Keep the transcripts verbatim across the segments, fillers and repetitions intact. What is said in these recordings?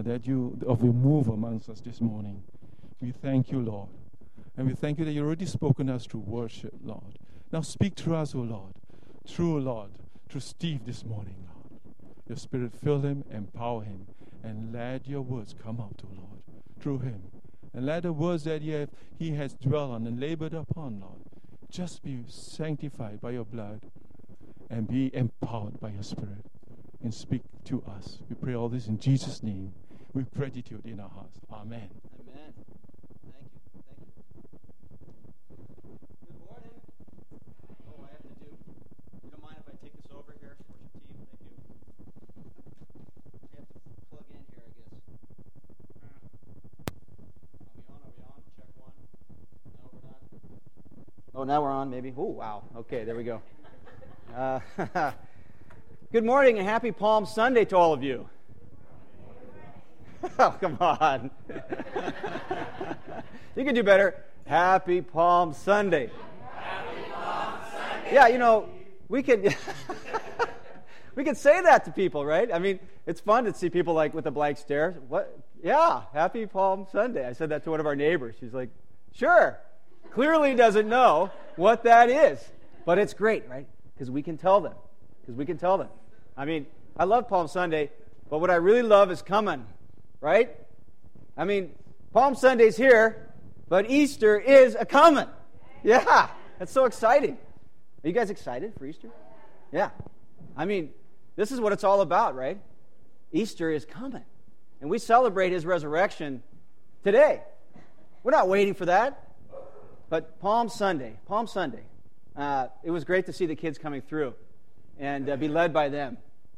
Lord, that you, of your move amongst us this morning. We thank you, Lord. And we thank you that you've already spoken to us through worship, Lord. Now speak to us, O Lord, through, Lord, through Steve this morning, Lord. Your Spirit fill him, empower him, and let your words come out, O Lord, through him. And let the words that he, have, he has dwelt on and labored upon, Lord, just be sanctified by your blood and be empowered by your Spirit and speak to us. We pray all this in Jesus' name with gratitude in our hearts. Amen. Amen. Thank you. Thank you. Good morning. Oh, I have to do. You don't mind if I take this over here, worship team? Thank you. I have to plug in here, I guess. Are we on? Are we on? Check one. No, we're not. Oh, now we're on, maybe. Oh, wow. Okay, there we go. Uh, good morning and happy Palm Sunday to all of you. Oh, come on. You can do better. Happy Palm Sunday. Happy Palm Sunday. Yeah, you know, we can we can say that to people, right? I mean, it's fun to see people like with a blank stare. What? Yeah, Happy Palm Sunday. I said that to one of our neighbors. She's like, sure. Clearly doesn't know what that is. But it's great, right? Because we can tell them. Because we can tell them. I mean, I love Palm Sunday, but what I really love is coming, right? I mean, Palm Sunday's here, but Easter is a coming. Yeah, that's so exciting. Are you guys excited for Easter? Yeah. I mean, this is what it's all about, right? Easter is coming. And we celebrate his resurrection today. We're not waiting for that. But Palm Sunday, Palm Sunday, uh, it was great to see the kids coming through and uh, be led by them.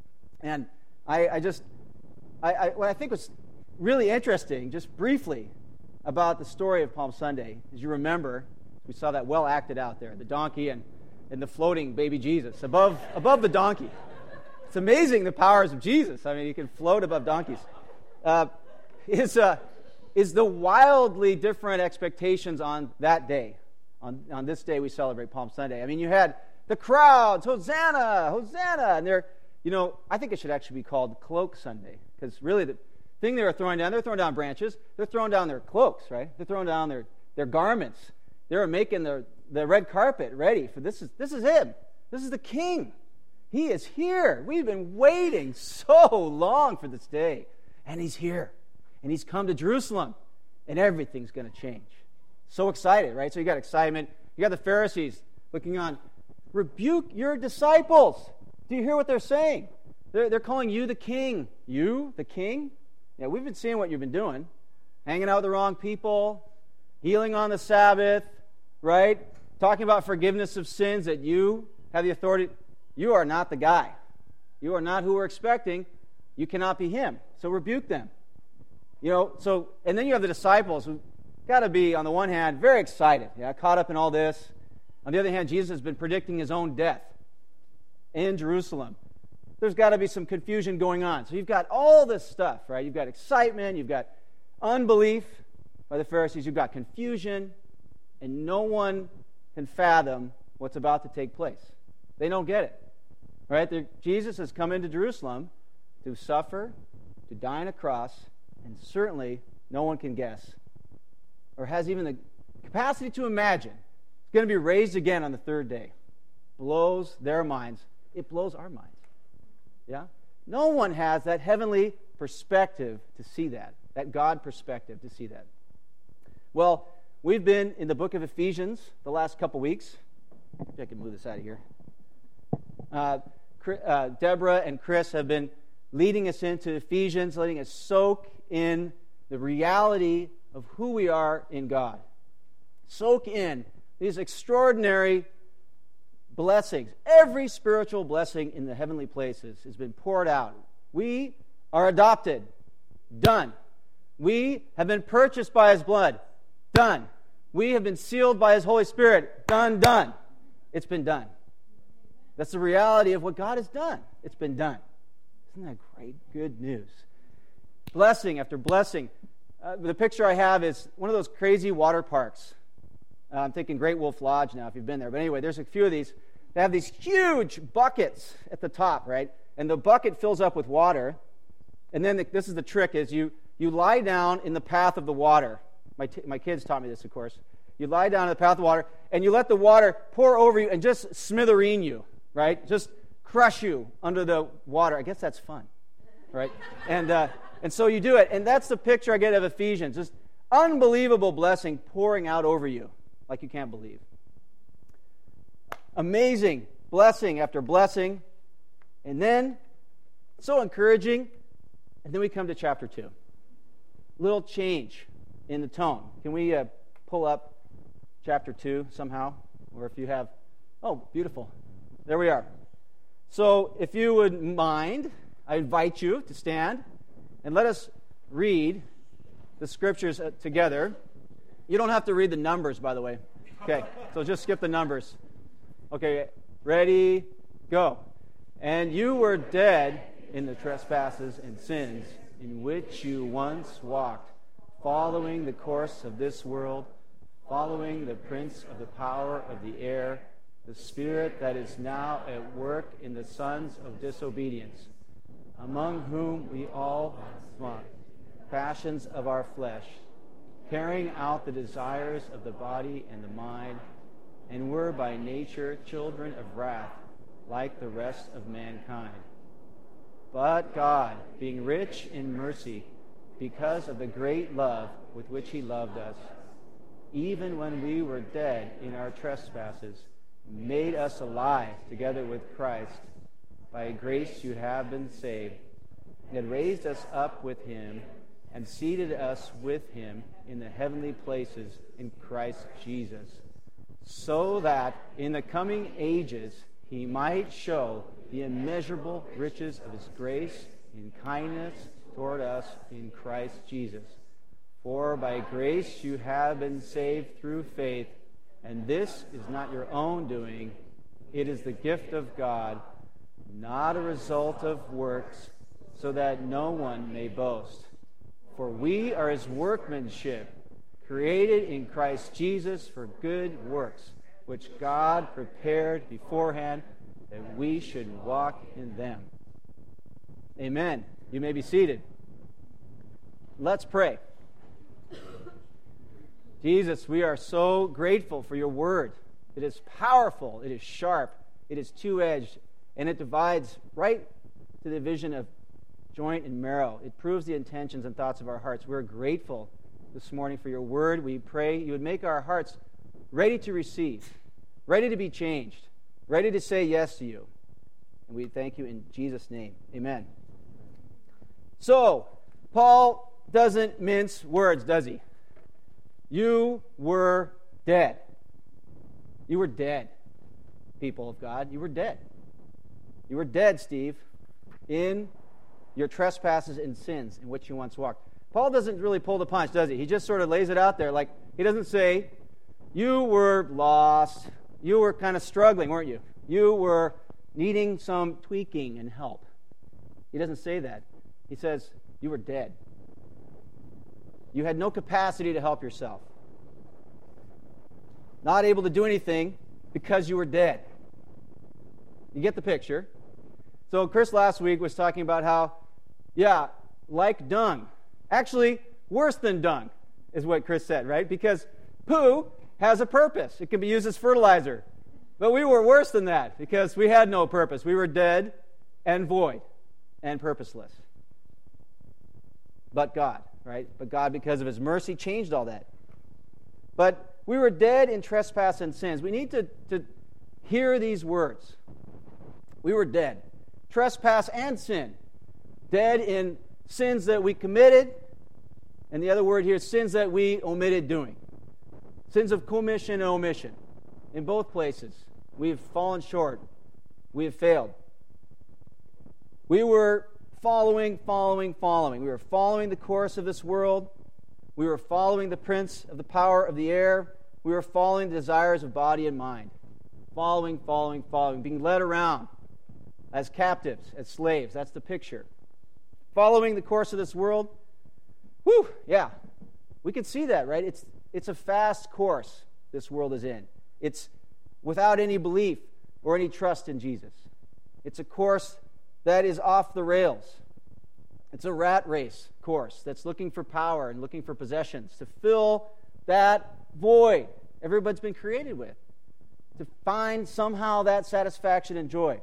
And I, I just, I, I, what I think was really interesting, just briefly, about the story of Palm Sunday, as you remember, we saw that well acted out there, the donkey and, and the floating baby Jesus above, above the donkey. It's amazing the powers of Jesus. I mean, he can float above donkeys. Uh, is, uh, is the wildly different expectations on that day. On, on this day we celebrate Palm Sunday. I mean, you had the crowds, Hosanna, Hosanna, and they're, you know, I think it should actually be called Cloak Sunday, because really the thing they were throwing down, they're throwing down branches, they're throwing down their cloaks, right? They're throwing down their, their garments. They were making the, the red carpet ready for this is this is him. This is the King. He is here. We've been waiting so long for this day, and he's here. And he's come to Jerusalem, and everything's going to change. So excited, right? So you got excitement. You got the Pharisees looking on. Rebuke your disciples. Do you hear what they're saying? They're, they're calling you the king. You, the king? Yeah, we've been seeing what you've been doing. Hanging out with the wrong people, healing on the Sabbath, right? Talking about forgiveness of sins, that you have the authority. You are not the guy. You are not who we're expecting. You cannot be him. So rebuke them. You know, so, and then you have the disciples who got to be, on the one hand, very excited, yeah, caught up in all this. On the other hand, Jesus has been predicting his own death in Jerusalem. There's got to be some confusion going on. So you've got all this stuff, right? You've got excitement, you've got unbelief by the Pharisees, you've got confusion, and no one can fathom what's about to take place. They don't get it, right? They're, Jesus has come into Jerusalem to suffer, to die on a cross, and certainly no one can guess or has even the capacity to imagine it's going to be raised again on the third day. Blows their minds. It blows our minds. Yeah? No one has that heavenly perspective to see that, that God perspective to see that. Well, we've been in the book of Ephesians the last couple weeks. Maybe I can move this out of here. Uh, uh, Deborah and Chris have been leading us into Ephesians, letting us soak in the reality of who we are in God. Soak in these extraordinary blessings. Every spiritual blessing in the heavenly places has been poured out. We are adopted. Done. We have been purchased by his blood. Done. We have been sealed by his Holy Spirit. Done, done. It's been done. That's the reality of what God has done. It's been done. Isn't that great? Good news. Blessing after blessing. Uh, the picture I have is one of those crazy water parks. Uh, I'm thinking Great Wolf Lodge now, if you've been there. But anyway, there's a few of these. They have these huge buckets at the top, right? And the bucket fills up with water. And then the, this is the trick, is you, you lie down in the path of the water. My, t- my kids taught me this, of course. You lie down in the path of the water, and you let the water pour over you and just smithereen you, right? Just crush you under the water. I guess that's fun, right? And uh, and so you do it. And that's the picture I get of Ephesians. Just unbelievable blessing pouring out over you like you can't believe. Amazing blessing after blessing. And then, so encouraging. And then we come to chapter two. Little change in the tone. Can we uh, pull up chapter two somehow? Or if you have... Oh, beautiful. There we are. So, if you would mind, I invite you to stand and let us read the scriptures together. You don't have to read the numbers, by the way. Okay, so just skip the numbers. Okay, ready, go. And you were dead in the trespasses and sins in which you once walked, following the course of this world, following the prince of the power of the air, the spirit that is now at work in the sons of disobedience, among whom we all want passions of our flesh, carrying out the desires of the body and the mind, and were by nature children of wrath, like the rest of mankind. But God, being rich in mercy, because of the great love with which he loved us, even when we were dead in our trespasses, made us alive together with Christ. By grace you have been saved, and had raised us up with him, and seated us with him in the heavenly places in Christ Jesus, so that in the coming ages he might show the immeasurable riches of his grace in kindness toward us in Christ Jesus. For by grace you have been saved through faith, and this is not your own doing. It is the gift of God, not a result of works, so that no one may boast. For we are his workmanship, created in Christ Jesus for good works, which God prepared beforehand that we should walk in them. Amen. You may be seated. Let's pray. Jesus, we are so grateful for your word. It is powerful, it is sharp, it is two-edged, and it divides right to the division of joint and marrow. It proves the intentions and thoughts of our hearts. We're grateful this morning for your word. We pray you would make our hearts ready to receive, ready to be changed, ready to say yes to you. And we thank you in Jesus' name. Amen. So, Paul doesn't mince words, does he? You were dead. You were dead, people of God. You were dead. You were dead, Steve, in your trespasses and sins in which you once walked. Paul doesn't really pull the punch, does he? He just sort of lays it out there. Like, he doesn't say, you were lost. You were kind of struggling, weren't you? You were needing some tweaking and help. He doesn't say that. He says, you were dead. You had no capacity to help yourself. Not able to do anything because you were dead. You get the picture? So Chris last week was talking about how, yeah, like dung. Actually, worse than dung is what Chris said, right? Because poo has a purpose. It can be used as fertilizer. But we were worse than that because we had no purpose. We were dead and void and purposeless. But God, right? But God, because of his mercy, changed all that. But we were dead in trespass and sins. We need to, to hear these words. We were dead. Trespass and sin. Dead in sins that we committed. And the other word here is sins that we omitted doing. Sins of commission and omission. In both places, we've fallen short. We have failed. We were following, following, following. We were following the course of this world. We were following the prince of the power of the air. We were following the desires of body and mind. Following, following, following. Being led around as captives, as slaves. That's the picture. Following the course of this world. Whew, yeah. We can see that, right? It's, it's a fast course this world is in. It's without any belief or any trust in Jesus. It's a course that is off the rails. It's a rat race course that's looking for power and looking for possessions to fill that void everybody's been created with, to find somehow that satisfaction and joy.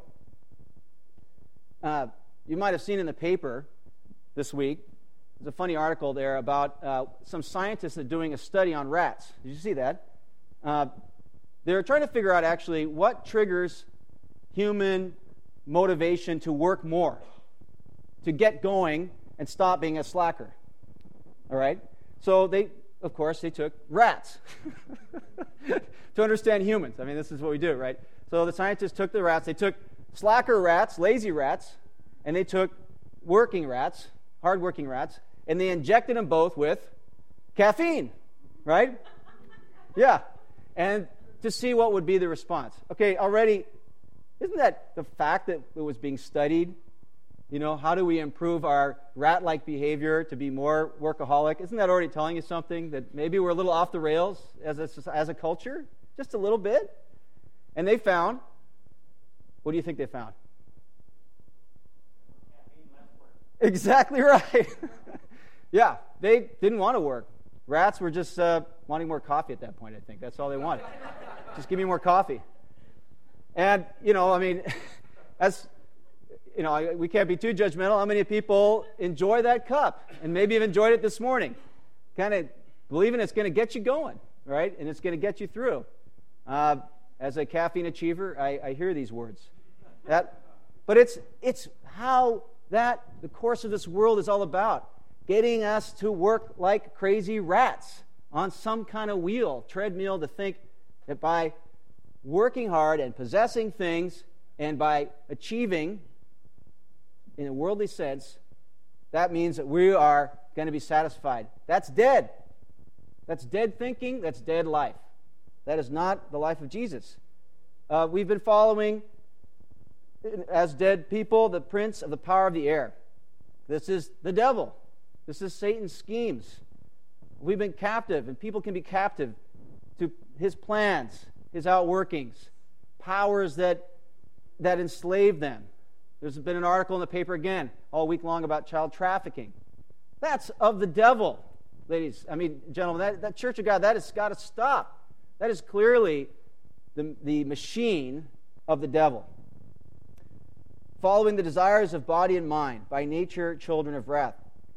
Uh, you might have seen in the paper this week, there's a funny article there about uh, some scientists that are doing a study on rats. Did you see that? Uh, they're trying to figure out actually what triggers human motivation to work more, to get going and stop being a slacker. All right? So they, of course, they took rats to understand humans. I mean, this is what we do, right? So the scientists took the rats. They took slacker rats, lazy rats, and they took working rats, hard-working rats, and they injected them both with caffeine, right? Yeah. And to see what would be the response. Okay, already, isn't that the fact that it was being studied? You know, how do we improve our rat-like behavior to be more workaholic? Isn't that already telling you something that maybe we're a little off the rails as a, as a culture? Just a little bit? And they found, what do you think they found? Exactly right. Yeah, they didn't want to work. Rats were just uh, wanting more coffee at that point, I think. That's all they wanted. Just give me more coffee. And, you know, I mean, as, you know, we can't be too judgmental. How many people enjoy that cup and maybe have enjoyed it this morning? Kind of believing it's going to get you going, right? And it's going to get you through. Uh, as a caffeine achiever, I, I hear these words. That, but it's it's how that the course of this world is all about. Getting us to work like crazy rats on some kind of wheel, treadmill, to think that by working hard and possessing things and by achieving in a worldly sense, that means that we are going to be satisfied. That's dead. That's dead thinking. That's dead life. That is not the life of Jesus. Uh, we've been following, as dead people, the prince of the power of the air. This is the devil. This is Satan's schemes. We've been captive, and people can be captive to his plans, his outworkings, powers that that enslave them. There's been an article in the paper again all week long about child trafficking. That's of the devil, ladies. I mean, gentlemen, that, that Church of God, that has got to stop. That is clearly the, the machine of the devil. Following the desires of body and mind, by nature children of wrath.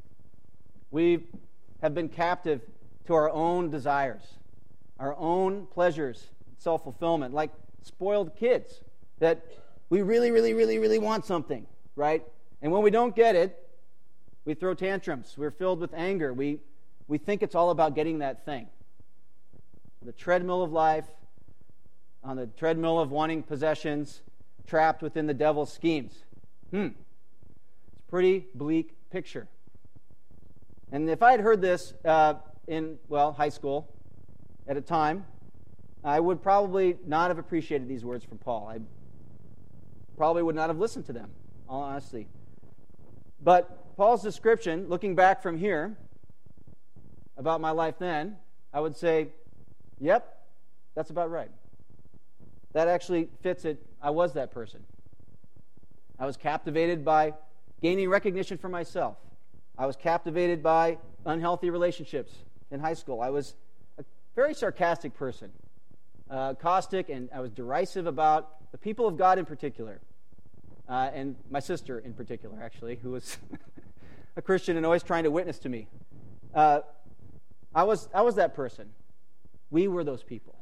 We have been captive to our own desires, our own pleasures, self-fulfillment, like spoiled kids, that we really, really, really, really want something, right? And when we don't get it, we throw tantrums. We're filled with anger. We, we think it's all about getting that thing. The treadmill of life, on the treadmill of wanting possessions, trapped within the devil's schemes. Hmm. It's a pretty bleak picture. And if I had heard this uh, in, well, high school at a time, I would probably not have appreciated these words from Paul. I probably would not have listened to them, all honesty. But Paul's description, looking back from here, about my life then, I would say, yep, that's about right. That actually fits it. I was that person. I was captivated by gaining recognition for myself. I was captivated by unhealthy relationships in high school. I was a very sarcastic person, uh, caustic, and I was derisive about the people of God in particular, uh, and my sister in particular, actually, who was a Christian and always trying to witness to me. Uh, I was I was that person. We were those people.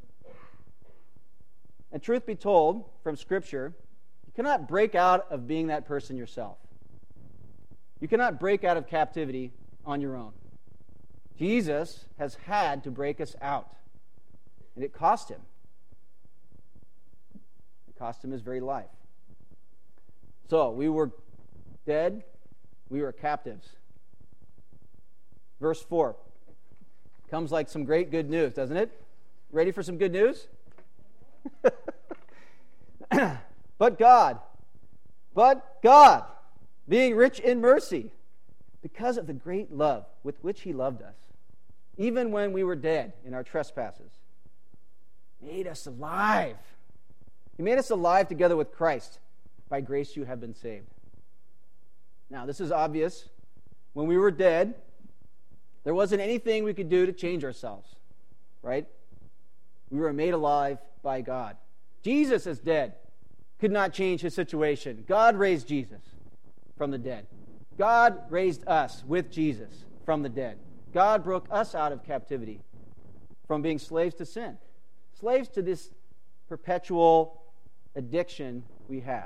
And truth be told, from Scripture, you cannot break out of being that person yourself. You cannot break out of captivity on your own. Jesus has had to break us out. And it cost him. It cost him his very life. So, we were dead. We were captives. Verse four comes like some great good news, doesn't it? Ready for some good news? But God, but God, being rich in mercy, because of the great love with which he loved us, even when we were dead in our trespasses, made us alive. He made us alive together with Christ. By grace you have been saved. Now, this is obvious when we were dead, there wasn't anything we could do to change ourselves, right? We were made alive by God. Jesus is dead. Could not change his situation. God raised Jesus from the dead. God raised us with Jesus from the dead. God broke us out of captivity from being slaves to sin. Slaves to this perpetual addiction we have.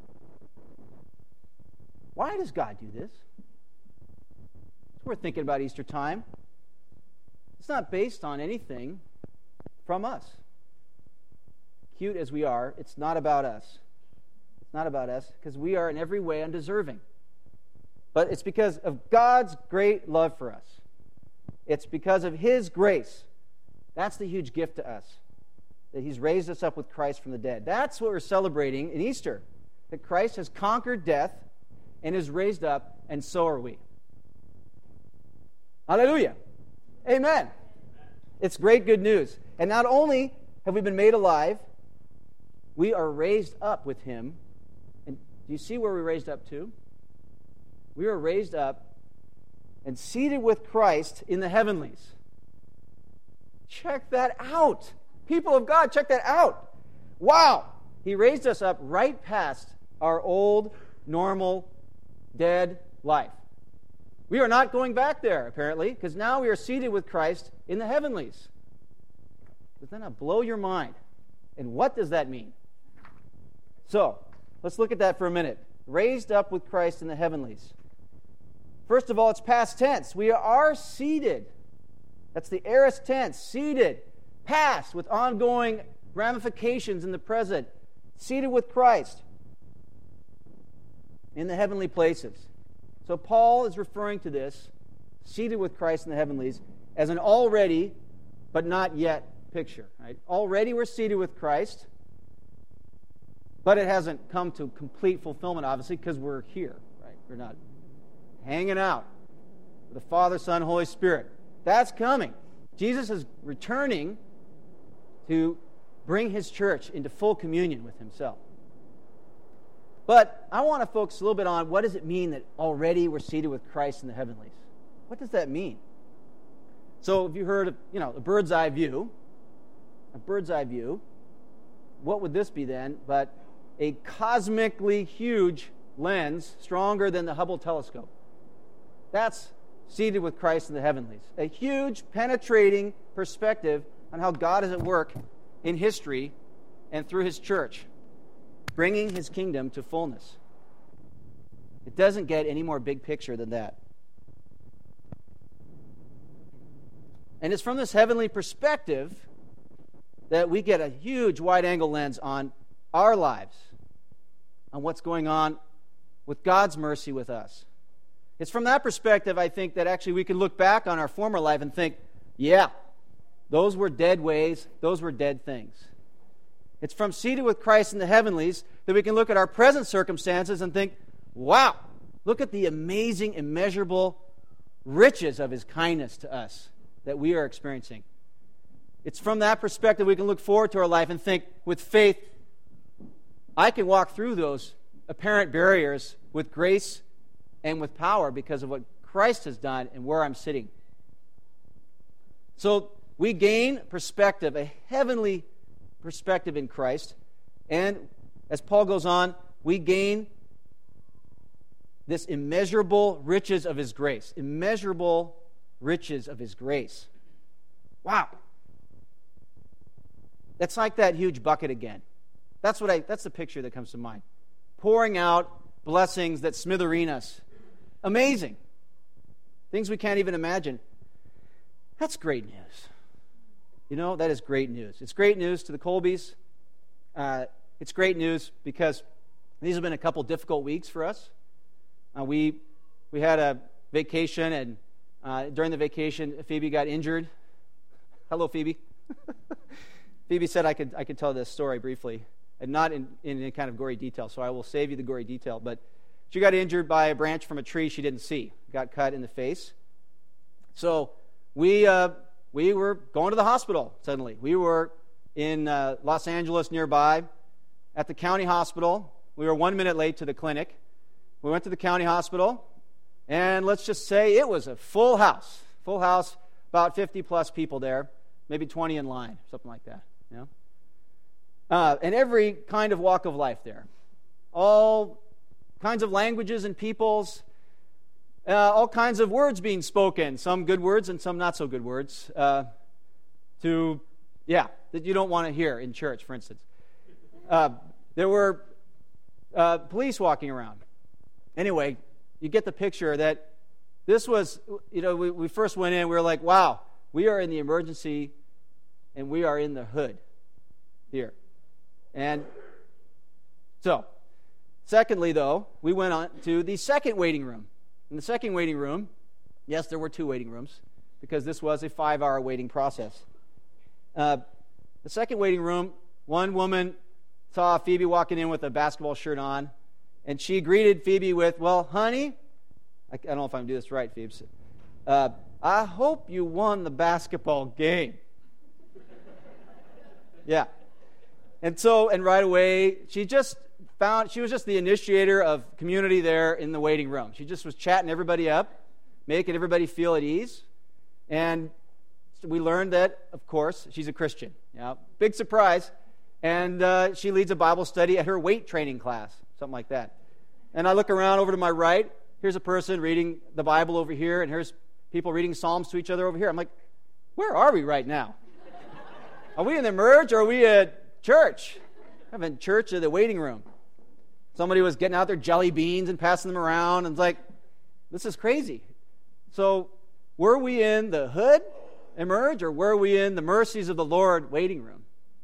Why does God do this? So we're thinking about Easter time. It's not based on anything from us. Cute as we are, it's not about us. It's not about us because we are in every way undeserving. But it's because of God's great love for us. It's because of His grace. That's the huge gift to us, that He's raised us up with Christ from the dead. That's what we're celebrating in Easter, that Christ has conquered death and is raised up, and so are we. Hallelujah. Amen. It's great good news. And not only have we been made alive, we are raised up with Him. And do you see where we're raised up to? We are raised up and seated with Christ in the heavenlies. Check that out. People of God, check that out. Wow. He raised us up right past our old, normal, dead life. We are not going back there, apparently, because now we are seated with Christ in the heavenlies. Does that not blow your mind? And what does that mean? So, let's look at that for a minute. Raised up with Christ in the heavenlies. First of all, it's past tense. We are seated. That's the aorist tense. Seated. Past, with ongoing ramifications in the present. Seated with Christ in the heavenly places. So Paul is referring to this, seated with Christ in the heavenlies, as an already but not yet picture. Right? Already we're seated with Christ, but it hasn't come to complete fulfillment, obviously, because we're here. Right? We're not hanging out with the Father, Son, Holy Spirit. That's coming. Jesus is returning to bring His church into full communion with Himself. But I want to focus a little bit on what does it mean that already we're seated with Christ in the heavenlies? What does that mean? So if you heard of, you know, a bird's eye view, a bird's eye view, what would this be then but a cosmically huge lens stronger than the Hubble telescope? That's seated with Christ in the heavenlies. A huge penetrating perspective on how God is at work in history and through His church, bringing His kingdom to fullness. It doesn't get any more big picture than that. And it's from this heavenly perspective that we get a huge wide-angle lens on our lives, on what's going on with God's mercy with us. It's from that perspective, I think, that actually we can look back on our former life and think, yeah, those were dead ways, those were dead things. It's from seated with Christ in the heavenlies that we can look at our present circumstances and think, wow, look at the amazing, immeasurable riches of His kindness to us that we are experiencing. It's from that perspective we can look forward to our life and think, with faith, I can walk through those apparent barriers with grace and with power because of what Christ has done and where I'm sitting. So we gain perspective, a heavenly perspective in Christ. And as Paul goes on, we gain this immeasurable riches of His grace. Immeasurable riches of His grace. Wow. That's like that huge bucket again. That's what I that's the picture that comes to mind. Pouring out blessings that smithereen us. Amazing. Things we can't even imagine. That's great news. You know, that is great news. It's great news to the Colbys. Uh, it's great news because these have been a couple difficult weeks for us. Uh, we we had a vacation, and uh, during the vacation, Phoebe got injured. Hello, Phoebe. Phoebe said I could I could tell this story briefly, and not in, in any kind of gory detail, so I will save you the gory detail. But she got injured by a branch from a tree she didn't see. Got cut in the face. So we... Uh, We were going to the hospital suddenly. We were in uh, Los Angeles nearby at the county hospital. We were one minute late to the clinic. We went to the county hospital, And let's just say it was a full house. Full house, about fifty plus people there, maybe twenty in line, something like that. You know? Uh, and every kind of walk of life there. All kinds of languages and peoples, uh, all kinds of words being spoken, some good words and some not so good words, uh, to, yeah, that you don't want to hear in church, for instance. Uh, there were uh, police walking around. Anyway, you get the picture that this was, you know, we, we first went in, we were like, wow, we are in the emergency and we are in the hood here. And so, secondly, though, we went on to the second waiting room. In the second waiting room, yes, there were two waiting rooms because this was a five-hour waiting process. Uh, the second waiting room, one woman saw Phoebe walking in with a basketball shirt on, and she greeted Phoebe with, well, honey, I, I don't know if I'm doing this right, Phoebe. Uh, I hope you won the basketball game. Yeah. And so, and right away, she just found, she was just the initiator of community there in the waiting room. She just was chatting everybody up, making everybody feel at ease. And we learned that, of course, she's a Christian. Yeah, big surprise. And uh, she leads a Bible study at her weight training class, something like that. And I look around over to my right. Here's a person reading the Bible over here, and here's people reading Psalms to each other over here. I'm like, where are we right now? Are we in the merge, or are we at church? I'm in church in the waiting room. Somebody was getting out their jelly beans and passing them around, and it's like, this is crazy. So, were we in the hood, emerge, or were we in the mercies of the Lord waiting room?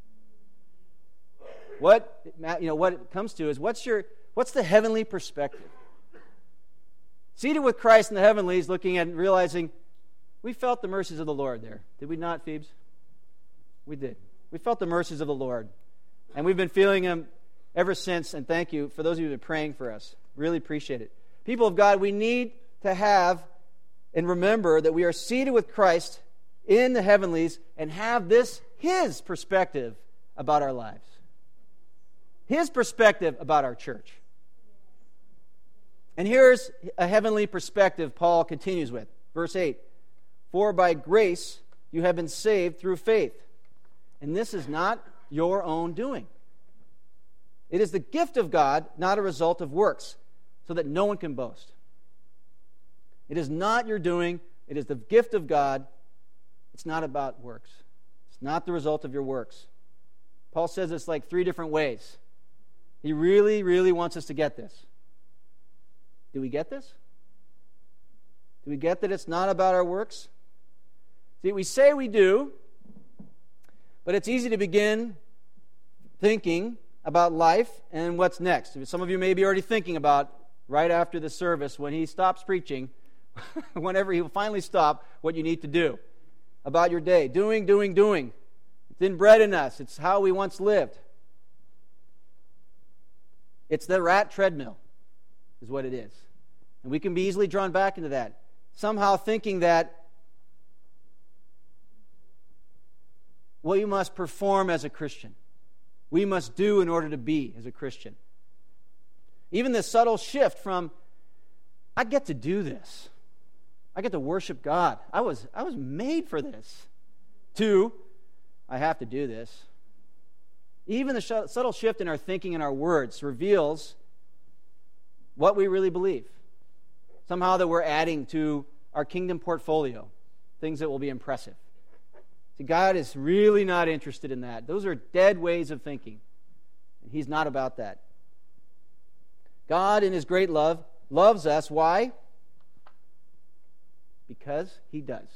What you know, what it comes to is what's your what's the heavenly perspective? Seated with Christ in the heavenlies, looking at and realizing we felt the mercies of the Lord there. Did we not, Phoebes? We did. We felt the mercies of the Lord. And we've been feeling them ever since, and thank you for those of you who have been praying for us. Really appreciate it. People of God, we need to have and remember that we are seated with Christ in the heavenlies and have this, His perspective about our lives. His perspective about our church. And here's a heavenly perspective Paul continues with. Verse eight. For by grace you have been saved through faith. And this is not your own doing. It is the gift of God, not a result of works, so that no one can boast. It is not your doing. It is the gift of God. It's not about works. It's not the result of your works. Paul says this like three different ways. He really, really wants us to get this. Do we get this? Do we get that it's not about our works? See, we say we do, but it's easy to begin thinking about life and what's next. Some of you may be already thinking about right after the service when he stops preaching, whenever he will finally stop, what you need to do about your day. Doing, doing, doing. It's inbred in us. It's how we once lived. It's the rat treadmill, is what it is. And we can be easily drawn back into that. Somehow thinking that well, you must perform as a Christian. We must do in order to be as a Christian. Even this subtle shift from, I get to do this. I get to worship God. I was, I was made for this. To, I have to do this. Even the sh- subtle shift in our thinking and our words reveals what we really believe. Somehow that we're adding to our kingdom portfolio, things that will be impressive. See, God is really not interested in that. Those are dead ways of thinking. And He's not about that. God, in His great love, loves us. Why? Because He does.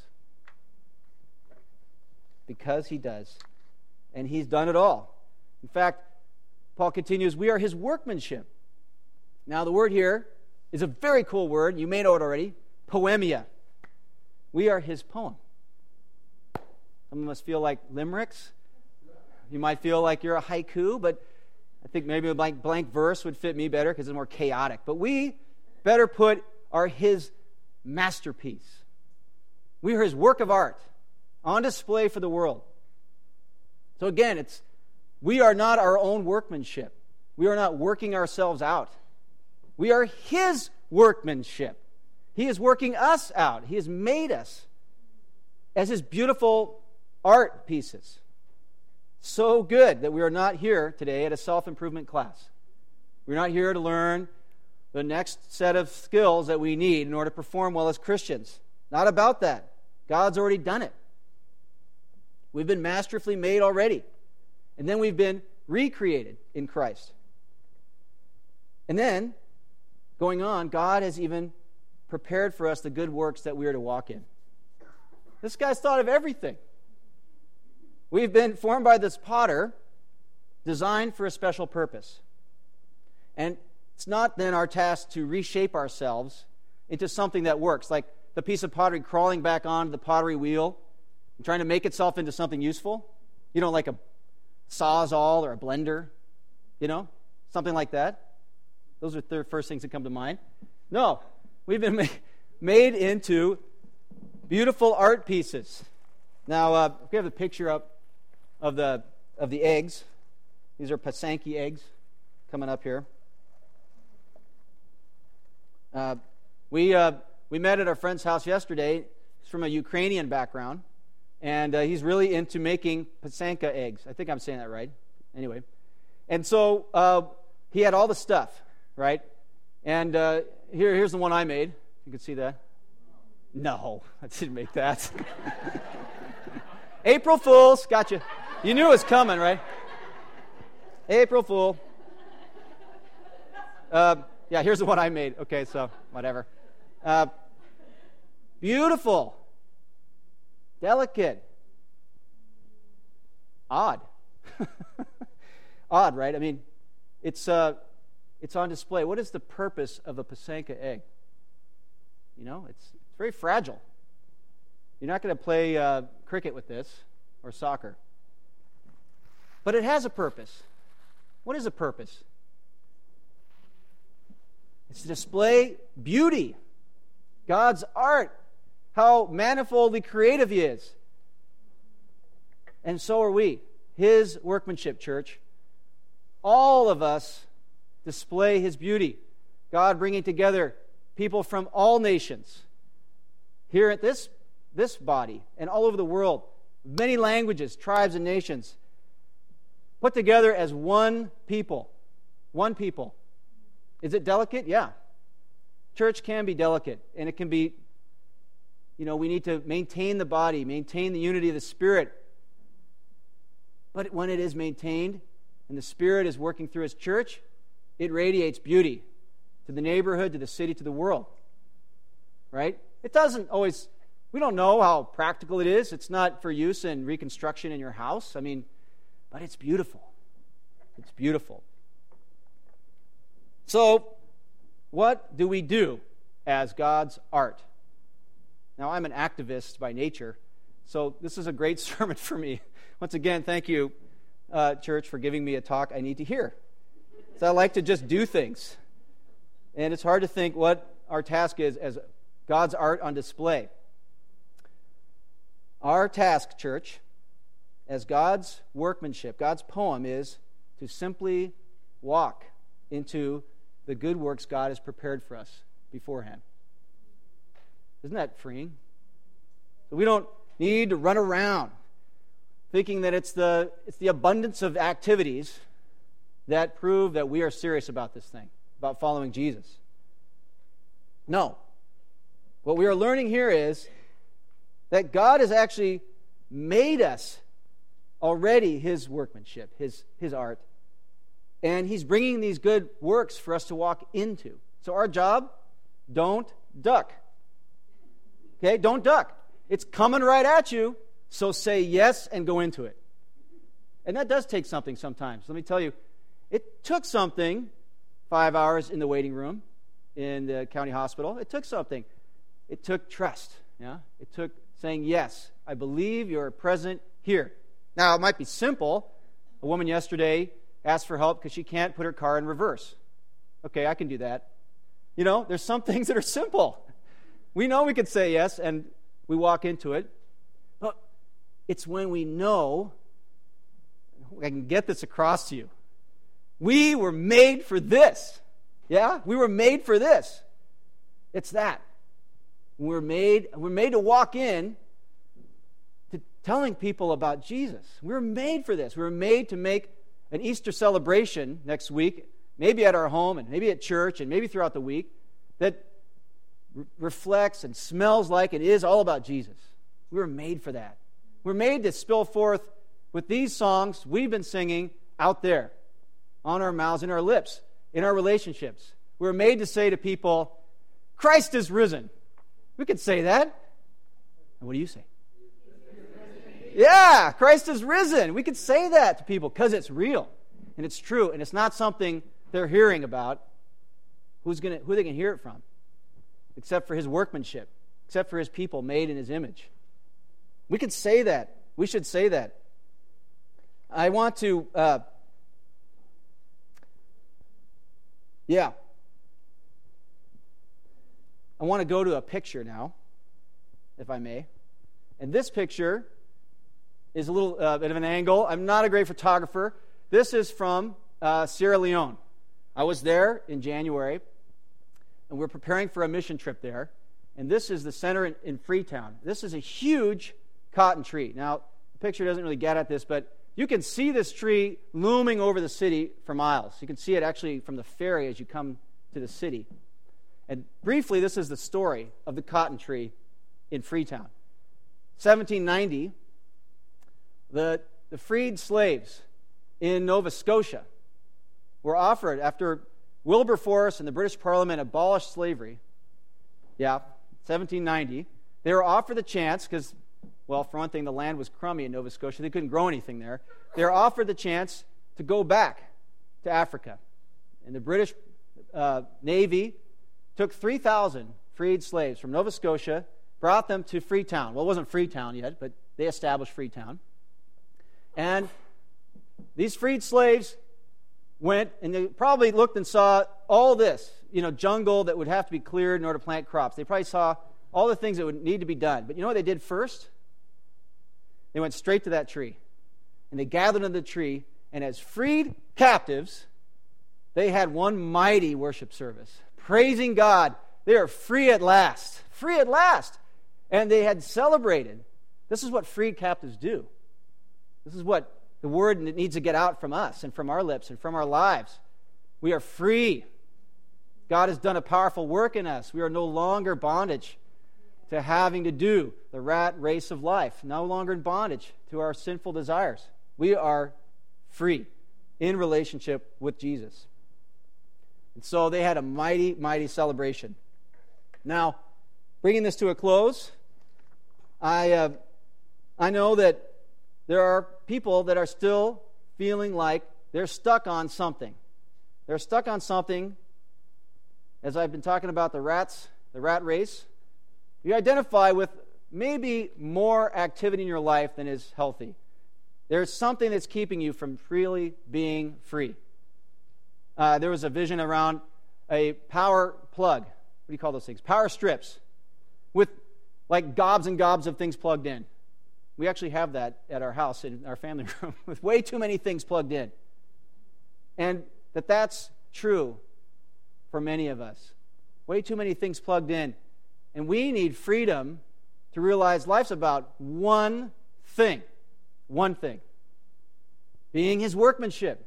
Because He does. And He's done it all. In fact, Paul continues, we are His workmanship. Now, the word here is a very cool word. You may know it already. Poemia. We are His poem. Some of us feel like limericks. You might feel like you're a haiku, but I think maybe a blank, blank verse would fit me better because it's more chaotic. But we, better put, are His masterpiece. We are His work of art on display for the world. So again, it's we are not our own workmanship. We are not working ourselves out. We are His workmanship. He is working us out. He has made us as His beautiful art pieces. So good that we are not here today at a self-improvement class. We're not here to learn the next set of skills that we need in order to perform well as Christians. Not about that. God's already done it. We've been masterfully made already. And then we've been recreated in Christ. And then, going on, God has even prepared for us the good works that we are to walk in. This guy's thought of everything. We've been formed by this potter, designed for a special purpose. And it's not then our task to reshape ourselves into something that works, like the piece of pottery crawling back onto the pottery wheel and trying to make itself into something useful. You know, like a Sawzall or a blender, you know, something like that. Those are the first things that come to mind. No, we've been ma- made into beautiful art pieces. Now, uh, we have a picture up of the of the eggs. These are Pysanky eggs coming up here. Uh, we uh, we met at our friend's house yesterday. He's from a Ukrainian background, and uh, he's really into making Pysanka eggs. I think I'm saying that right. Anyway, and so uh, he had all the stuff, right? And uh, here here's the one I made. You can see that. No, I didn't make that. April Fools, gotcha. You knew it was coming, right? April Fool. Uh, yeah, here's the one I made. Okay, so whatever. Uh, beautiful. Delicate. Odd. Odd, right? I mean, it's uh, it's on display. What is the purpose of a Pysanka egg? You know, it's, it's very fragile. You're not going to play uh, cricket with this or soccer. But it has a purpose. What is a purpose? It's to display beauty, God's art, how manifoldly creative He is. And so are we, His workmanship, church. All of us display His beauty. God bringing together people from all nations here at this, this body and all over the world, many languages, tribes, and nations, put together as one people. One people. Is it delicate? Yeah. Church can be delicate, and it can be, you know, we need to maintain the body, maintain the unity of the Spirit. But when it is maintained, and the Spirit is working through His church, it radiates beauty to the neighborhood, to the city, to the world. Right? It doesn't always, we don't know how practical it is. It's not for use in reconstruction in your house. I mean, but it's beautiful. It's beautiful. So, what do we do as God's art? Now, I'm an activist by nature, so this is a great sermon for me. Once again, thank you, uh, church, for giving me a talk I need to hear. So I like to just do things. And it's hard to think what our task is as God's art on display. Our task, church, as God's workmanship, God's poem, is to simply walk into the good works God has prepared for us beforehand. Isn't that freeing? So we don't need to run around thinking that it's the it's the abundance of activities that prove that we are serious about this thing, about following Jesus. No. What we are learning here is that God has actually made us already His workmanship, His, His art, and He's bringing these good works for us to walk into. So our job, don't duck. Okay, don't duck. It's coming right at you, so say yes and go into it. And that does take something sometimes. Let me tell you, it took something, five hours in the waiting room in the county hospital. It took something. It took trust. Yeah, it took saying, yes, I believe you're present here. Now, it might be simple. A woman yesterday asked for help because she can't put her car in reverse. Okay, I can do that. You know, there's some things that are simple. We know we can say yes, and we walk into it. But it's when we know, I can get this across to you. We were made for this. Yeah? We were made for this. It's that. We're made, we're made to walk in to telling people about Jesus. We were made for this. We were made to make an Easter celebration next week, maybe at our home and maybe at church and maybe throughout the week, that re- reflects and smells like it is all about Jesus. We were made for that. We're made to spill forth with these songs we've been singing out there, on our mouths, in our lips, in our relationships. We're made to say to people, Christ is risen. We could say that. And what do you say? Yeah, Christ is risen. We could say that to people because it's real and it's true and it's not something they're hearing about. Who's gonna, who they can hear it from? Except for his workmanship, except for his people made in his image. We could say that. We should say that. I want to, uh, yeah. I want to go to a picture now, if I may. And this picture is a little uh, bit of an angle. I'm not a great photographer. This is from uh, Sierra Leone. I was there in January, and we're preparing for a mission trip there. And this is the center in, in Freetown. This is a huge cotton tree. Now, the picture doesn't really get at this, but you can see this tree looming over the city for miles. You can see it actually from the ferry as you come to the city. And briefly, this is the story of the cotton tree in Freetown. seventeen ninety, the, the freed slaves in Nova Scotia were offered, after Wilberforce and the British Parliament abolished slavery, yeah, seventeen ninety, they were offered the chance, because, well, for one thing, the land was crummy in Nova Scotia. They couldn't grow anything there. They were offered the chance to go back to Africa. And the British uh, Navy took three thousand freed slaves from Nova Scotia, brought them to Freetown. Well, it wasn't Freetown yet, but they established Freetown. And these freed slaves went, and they probably looked and saw all this, you know, jungle that would have to be cleared in order to plant crops. They probably saw all the things that would need to be done. But you know what they did first? They went straight to that tree. And they gathered under the tree, and as freed captives, they had one mighty worship service, praising God. They are free at last. Free at last. And they had celebrated. This is what freed captives do. This is what the word needs to get out from us and from our lips and from our lives. We are free. God has done a powerful work in us. We are no longer bondage to having to do the rat race of life, no longer in bondage to our sinful desires. We are free in relationship with Jesus. And so they had a mighty, mighty celebration. Now, bringing this to a close, I uh, I know that there are people that are still feeling like they're stuck on something. They're stuck on something, as I've been talking about the rats, the rat race. You identify with maybe more activity in your life than is healthy. There's something that's keeping you from freely being free. Uh, there was a vision around a power plug. What do you call those things? Power strips with like gobs and gobs of things plugged in. We actually have that at our house in our family room with way too many things plugged in. And that that's true for many of us. Way too many things plugged in. And we need freedom to realize life's about one thing. One thing. Being His workmanship.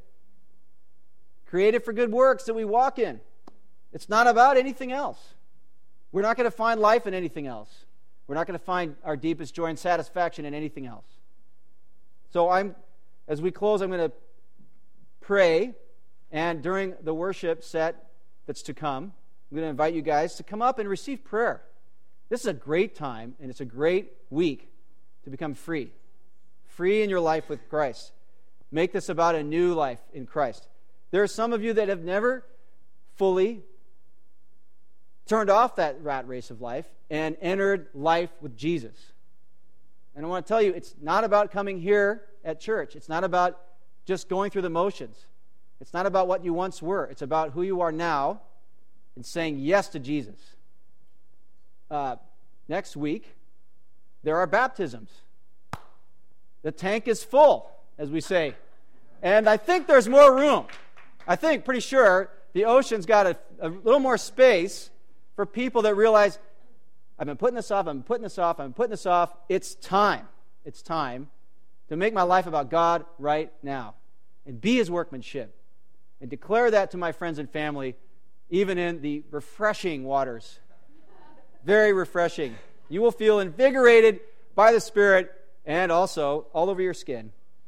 Created for good works that we walk in. It's not about anything else. We're not going to find life in anything else. We're not going to find our deepest joy and satisfaction in anything else. So I'm, as we close, I'm going to pray, and during the worship set that's to come, I'm going to invite you guys to come up and receive prayer. This is a great time, and it's a great week to become free. Free in your life with Christ. Make this about a new life in Christ. There are some of you that have never fully turned off that rat race of life and entered life with Jesus. And I want to tell you, it's not about coming here at church. It's not about just going through the motions. It's not about what you once were. It's about who you are now and saying yes to Jesus. Uh, next week, there are baptisms. The tank is full, as we say. And I think there's more room. I think, pretty sure, the ocean's got a, a little more space for people that realize I've been putting this off, I've been putting this off, I've been putting this off. It's time. It's time to make my life about God right now and be His workmanship and declare that to my friends and family, even in the refreshing waters. Very refreshing. You will feel invigorated by the Spirit and also all over your skin.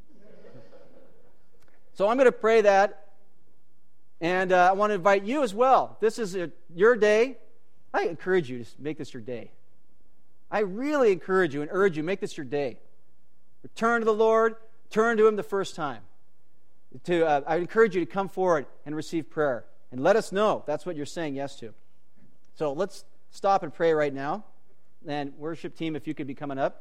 So I'm going to pray that, and uh, I want to invite you as well. This is a, your day. I encourage you to make this your day. I really encourage you and urge you, make this your day. Return to the Lord. Turn to Him the first time. To, uh, I encourage you to come forward and receive prayer. And let us know if that's what you're saying yes to. So let's stop and pray right now. And worship team, if you could be coming up.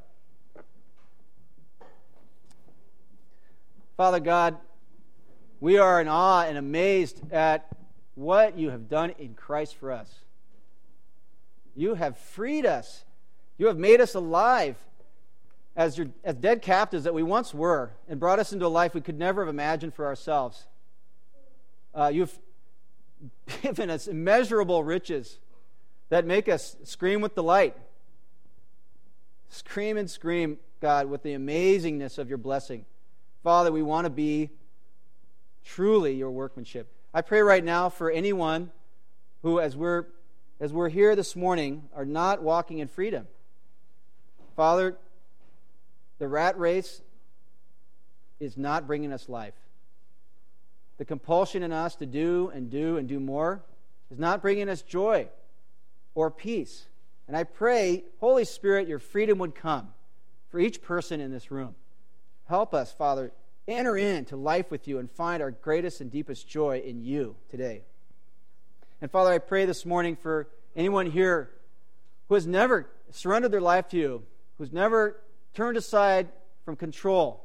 Father God, we are in awe and amazed at what you have done in Christ for us. You have freed us. You have made us alive as, your, as dead captives that we once were and brought us into a life we could never have imagined for ourselves. Uh, you've given us immeasurable riches that make us scream with delight. Scream and scream, God, with the amazingness of your blessing. Father, we want to be truly your workmanship. I pray right now for anyone who, as we're as we're here this morning, are not walking in freedom. Father, the rat race is not bringing us life. The compulsion in us to do and do and do more is not bringing us joy or peace. And I pray, Holy Spirit, your freedom would come for each person in this room. Help us, Father, enter into life with you and find our greatest and deepest joy in you today. And Father, I pray this morning for anyone here who has never surrendered their life to you, who's never turned aside from control.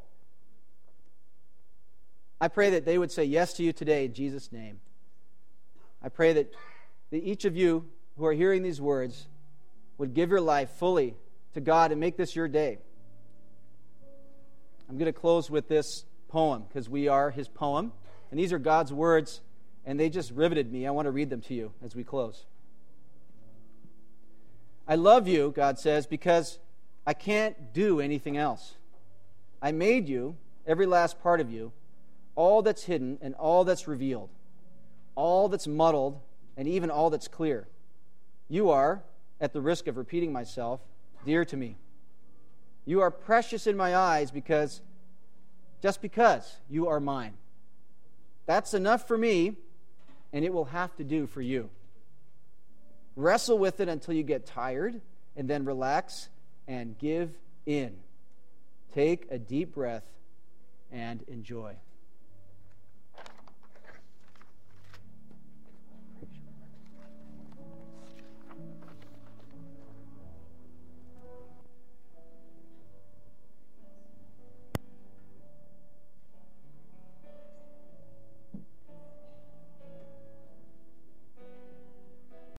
I pray that they would say yes to you today in Jesus' name. I pray that, that each of you who are hearing these words would give your life fully to God and make this your day. I'm going to close with this poem because we are His poem. And these are God's words, and they just riveted me. I want to read them to you as we close. I love you, God says, because I can't do anything else. I made you, every last part of you, all that's hidden and all that's revealed, all that's muddled and even all that's clear. You are, at the risk of repeating myself, dear to me. You are precious in my eyes because, just because you are mine. That's enough for me, and it will have to do for you. Wrestle with it until you get tired, and then relax and give in. Take a deep breath and enjoy.